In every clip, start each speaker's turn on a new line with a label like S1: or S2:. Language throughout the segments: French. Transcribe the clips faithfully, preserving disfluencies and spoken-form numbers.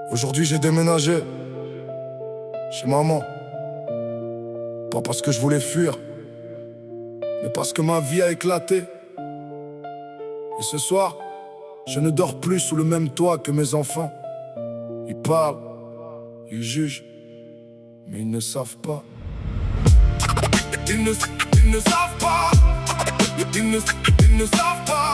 S1: Aujourd'hui j'ai déménagé chez maman. Pas parce que je voulais fuir, mais parce que ma vie a éclaté. Et ce soir, je ne dors plus sous le même toit que mes enfants. Ils parlent, ils jugent, mais ils ne savent pas. Ils ne, ils ne savent pas. Ils ne, ils ne savent pas.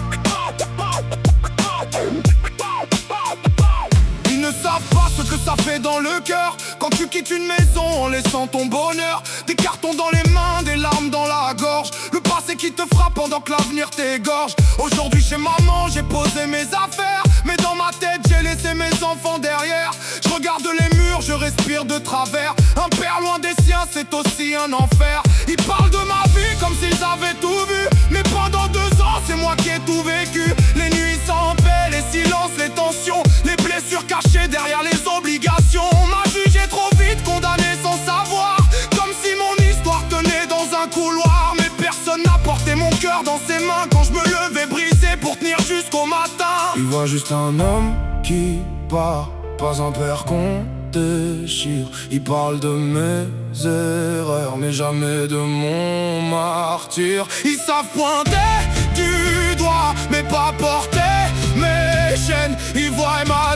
S1: Ils ne savent pas ce que ça fait dans le cœur quand tu quittes une maison en laissant ton bonheur. Des cartons dans les mains, des larmes dans la gorge. Le passé qui te frappe pendant que l'avenir t'égorge. Aujourd'hui chez maman j'ai posé mes affaires, mais dans ma tête j'ai laissé mes enfants derrière. Je regarde les murs, je respire de travers. Un père loin des siens c'est aussi un enfer. Ils parlent de ma vie comme s'ils avaient tout vu, mais pendant deux ans c'est moi qui ai tout vécu. Les nuits sans paix, les silences, les tensions, les blessures cachées derrière les obligations. On m'a jugé trop vite, condamné sans savoir, comme si mon histoire tenait dans un couloir. Mais personne n'a porté mon cœur dans ses mains quand je me levais brisé pour tenir jusqu'au matin. Il voit juste un homme qui part, pas un père qu'on déchire. Il parle de mes erreurs, mais jamais de mon martyr. Ils savent pointer du doigt, mais pas porter mes chaînes. Ils voient ma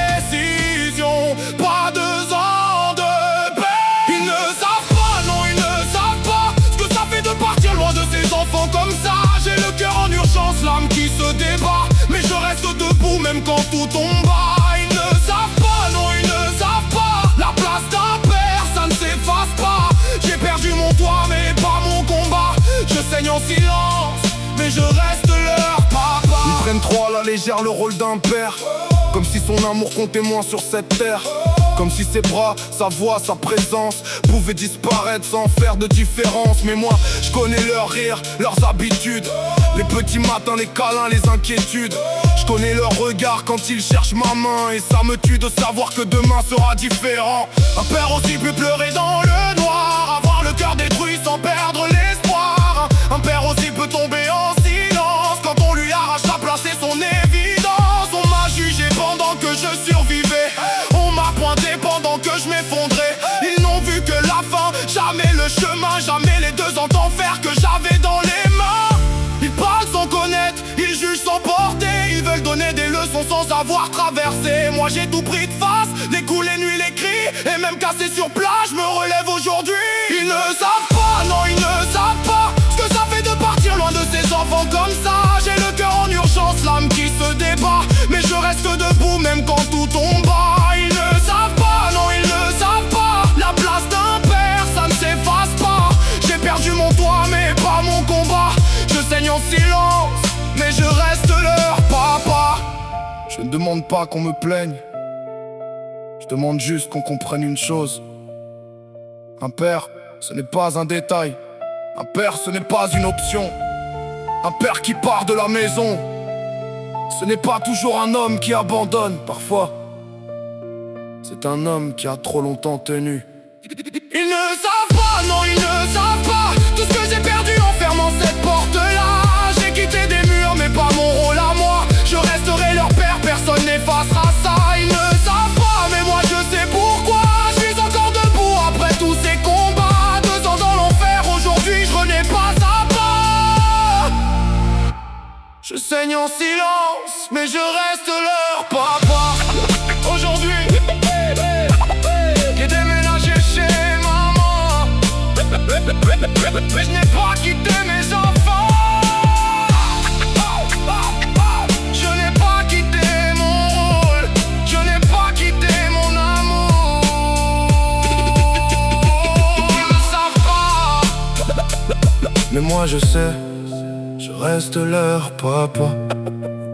S1: décision, pas deux ans de paix. Ils ne savent pas, non ils ne savent pas ce que ça fait de partir loin de ses enfants comme ça. J'ai le cœur en urgence, l'âme qui se débat, mais je reste debout même quand tout tombe bas. Ils ne savent pas, non ils ne savent pas la place d'un père, ça ne s'efface pas. J'ai perdu mon toit mais pas mon combat. Je saigne en silence, mais je reste leur papa. Ils prennent trop à la légère le rôle d'un père, comme si son amour comptait moins sur cette terre. Comme si ses bras, sa voix, sa présence pouvaient disparaître sans faire de différence. Mais moi, je connais leurs rires, leurs habitudes, les petits matins, les câlins, les inquiétudes. Je connais leur regard quand ils cherchent ma main, et ça me tue de savoir que demain sera différent. Un père aussi peut pleurer dans le noir, avoir le cœur détruit sans perdre l'espoir. Un père aussi peut tomber en silence quand on lui arrache la place et son évidence. On m'a jugé pendant que je survivais, on m'a pointé pendant que je m'effondrais. Ils n'ont vu que la fin, jamais le chemin, jamais les deux ans d'enfer que j'avais dans les mains. Ils parlent sans connaître, ils jugent sans porter, ils veulent donner des leçons sans avoir traversé. Moi j'ai tout pris de face, les coups, les nuits, les cris, et même cassé sur place, je me relève aujourd'hui. Ils ne savent pas, non ils ne savent pas ce que ça fait de partir loin de ses enfants comme ça. J'ai le cœur en urgence, l'âme qui se débat, mais je reste debout même quand tout tombe bas. Ils ne savent pas, non ils ne savent pas la place d'un père, ça ne s'efface pas. J'ai perdu mon toit mais pas mon combat. Je saigne en silence, mais je reste leur papa. Je ne demande pas qu'on me plaigne, je demande juste qu'on comprenne une chose. Un père, ce n'est pas un détail. Un père, ce n'est pas une option. Un père qui part de la maison, ce n'est pas toujours un homme qui abandonne. Parfois, c'est un homme qui a trop longtemps tenu. Ils ne savent pas, non ils ne savent pas tout ce que j'ai perdu en fermant cette porte-là. J'ai quitté des murs mais pas mon rôle à moi. Je resterai leur père, personne n'effacera ça. Ils ne savent pas mais moi je sais pourquoi. Je suis encore debout après tous ces combats. Deux ans dans l'enfer, aujourd'hui je renais pas à pas. Je saigne en silence, mais je reste leur papa. Aujourd'hui j'ai déménagé chez maman, mais je n'ai pas quitté mes enfants. Je n'ai pas quitté mon rôle, je n'ai pas quitté mon amour. Ils ne savent pas, mais moi je sais, je reste leur papa.